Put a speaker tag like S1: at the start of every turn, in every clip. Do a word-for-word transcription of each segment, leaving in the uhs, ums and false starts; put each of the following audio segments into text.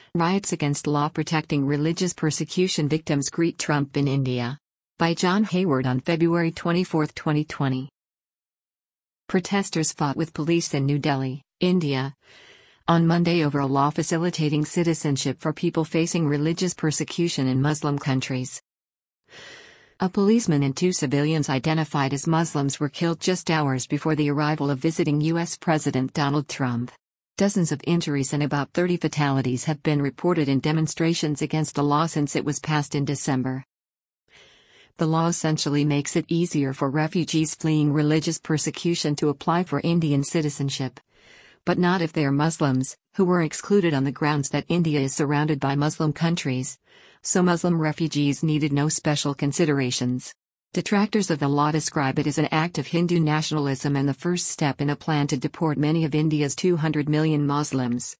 S1: Riots against law protecting religious persecution victims greet Trump in India. By John Hayward on February twenty-fourth, twenty twenty. Protesters fought with police in New Delhi, India, on Monday over a law facilitating citizenship for people facing religious persecution in Muslim countries. A policeman and two civilians identified as Muslims were killed just hours before the arrival of visiting U S President Donald Trump. Dozens of injuries and about thirty fatalities have been reported in demonstrations against the law since it was passed in December. The law essentially makes it easier for refugees fleeing religious persecution to apply for Indian citizenship. But not if they are Muslims, who were excluded on the grounds that India is surrounded by Muslim countries. So Muslim refugees needed no special considerations. Detractors of the law describe it as an act of Hindu nationalism and the first step in a plan to deport many of India's two hundred million Muslims.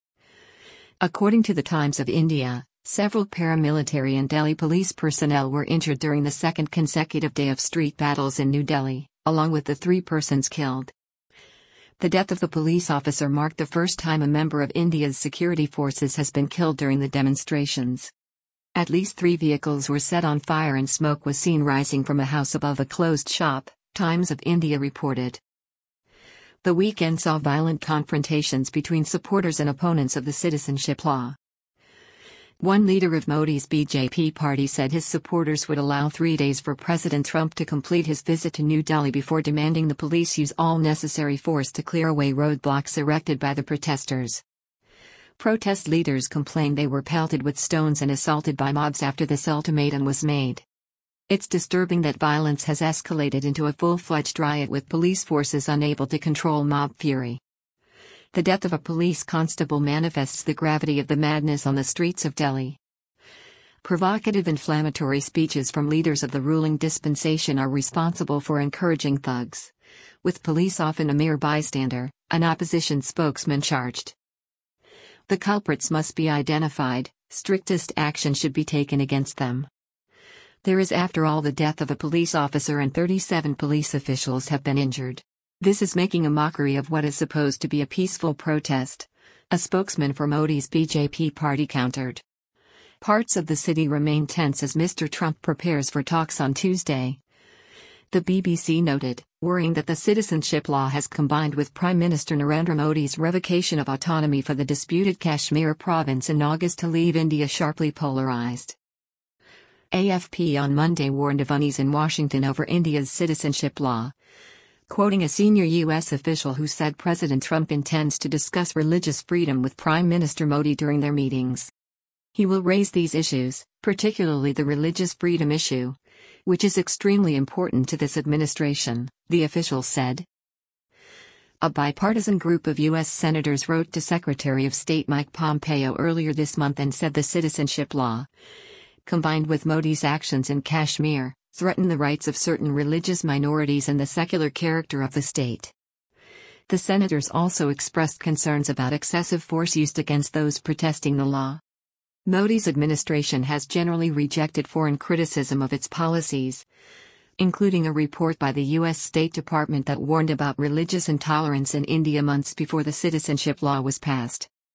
S1: According to the Times of India, several paramilitary and Delhi police personnel were injured during the second consecutive day of street battles in New Delhi, along with the three persons killed. The death of the police officer marked the first time a member of India's security forces has been killed during the demonstrations. At least three vehicles were set on fire and smoke was seen rising from a house above a closed shop, Times of India reported. The weekend saw violent confrontations between supporters and opponents of the citizenship law. One leader of Modi's B J P party said his supporters would allow three days for President Trump to complete his visit to New Delhi before demanding the police use all necessary force to clear away roadblocks erected by the protesters. Protest leaders complained they were pelted with stones and assaulted by mobs after this ultimatum was made. It's disturbing that violence has escalated into a full-fledged riot with police forces unable to control mob fury. The death of a police constable manifests the gravity of the madness on the streets of Delhi. Provocative inflammatory speeches from leaders of the ruling dispensation are responsible for encouraging thugs, with police often a mere bystander, an opposition spokesman charged. The culprits must be identified, strictest action should be taken against them. There is after all the death of a police officer and thirty-seven police officials have been injured. This is making a mockery of what is supposed to be a peaceful protest, a spokesman for Modi's B J P party countered. Parts of the city remain tense as Mister Trump prepares for talks on Tuesday. The B B C noted, worrying that the citizenship law has combined with Prime Minister Narendra Modi's revocation of autonomy for the disputed Kashmir province in August to leave India sharply polarized. A F P on Monday warned of unease in Washington over India's citizenship law, quoting a senior U S official who said President Trump intends to discuss religious freedom with Prime Minister Modi during their meetings. He will raise these issues, particularly the religious freedom issue, which is extremely important to this administration, the official said. A bipartisan group of U S senators wrote to Secretary of State Mike Pompeo earlier this month and said the citizenship law, combined with Modi's actions in Kashmir, threaten the rights of certain religious minorities and the secular character of the state. The senators also expressed concerns about excessive force used against those protesting the law. Modi's administration has generally rejected foreign criticism of its policies, including a report by the U S State Department that warned about religious intolerance in India months before the citizenship law was passed.